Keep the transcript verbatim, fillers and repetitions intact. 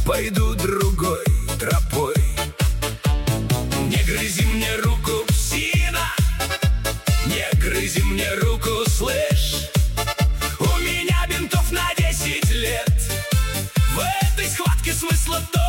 пойду другой тропой. Не грызи мне руку, псина, не грызи мне руку, слышь. У меня бинтов на десять лет. В этой схватке смысла то